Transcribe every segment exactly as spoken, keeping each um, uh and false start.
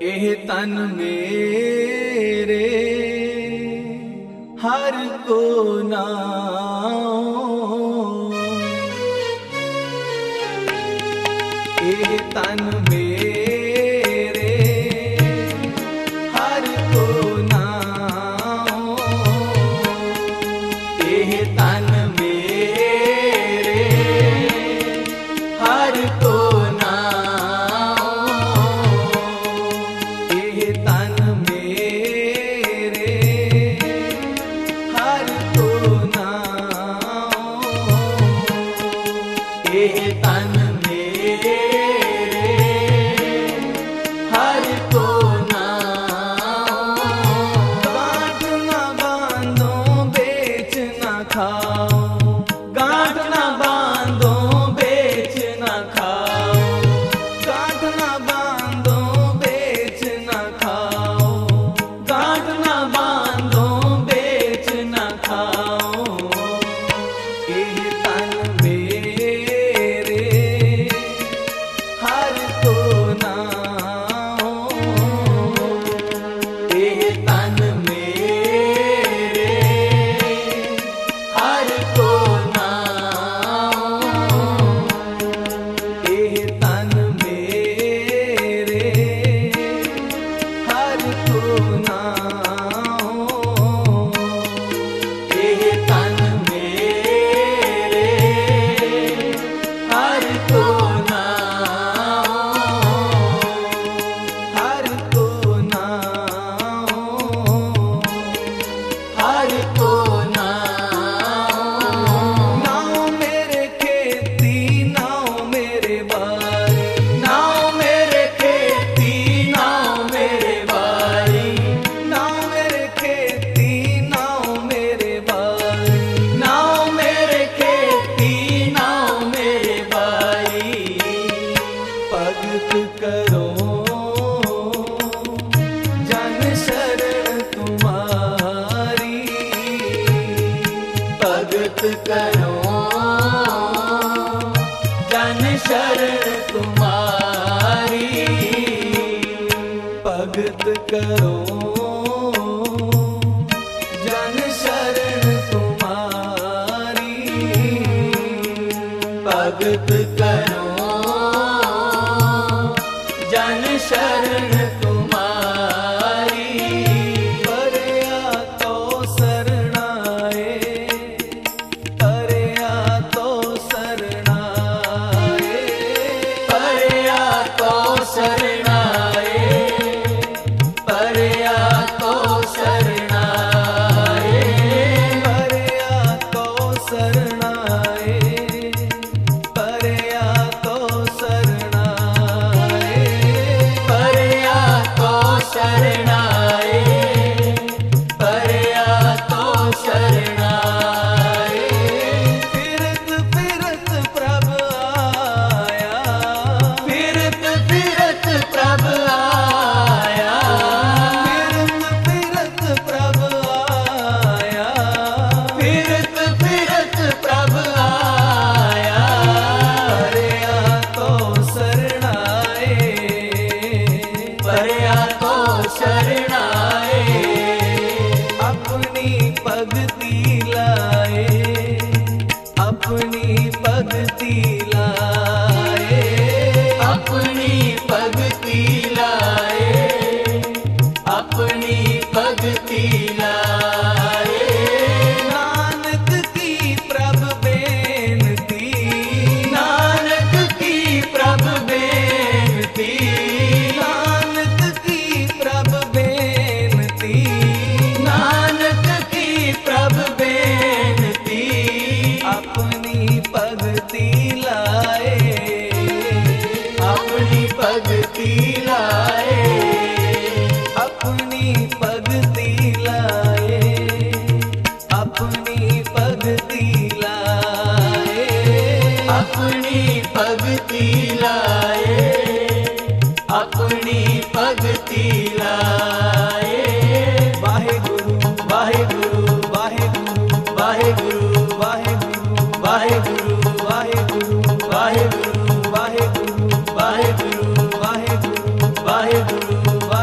एह तन मेरे हर को नाओ, एह तन मेरे हर को नाओ, एह तन मेरे हर को करो जन शरण तुम्हारी, भगत करो जन शरण तुम्हारी, भगत करो जन शरण तुम्हारी, परया तो शरणाए, परया तो शरणाए, परया तो शरणाए, परया तो शरणाए, परया तो शरणाए, परया तो शरणाए, परया तो शरणाए, परया तो शरणाए। फिरत फिरत प्रभ आया, फिरत फिरत प्रभ आया, फिरत फिरत प्रभ आया, फिरत फिरत प्रभ आया, परया तो शरणाए, परया तो शरणाए, अपनी भगति लाए, अपनी भगति लाए, अपनी भगति लाए, अपनी भगति लाए। नानक की प्रभ बेनती, नानक की प्रभ बेनती, नानक की प्रभ बेनती, नानक की प्रभ बेनती, अपनी भगति लाए, अपनी भगति लाए, अपनी भगति लाए, अपनी भगति लाए, अपनी भगति लाए, अपनी भगति लाए। वाहेगुरु वाहेगुरु वाहेगुरु वाहेगुरु वाहेगुरु वाहेगुरु वाहेगुरु वाहेगुरु वाहेगुरु वाहेगुरु वाहेगुरु वाहेगुरु वाहेगुरु।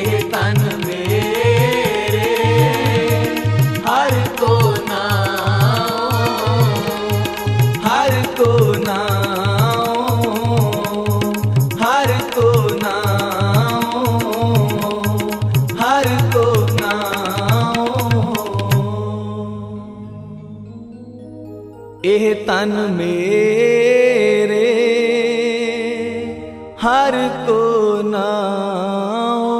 ਇਹ ਤਨ ਮੇਰੇ ਹਰ ਕੋ ਨਾਉ, ਹਰ ਕੋ ਨਾਉ, ਹਰ ਕੋ ਨਾਉ, ਹਰ ਕੋ ਨਾਉ। ਇਹ ਤਨ ਮੇਰੇ ਹਰ ਕੋ ਨਾਉ।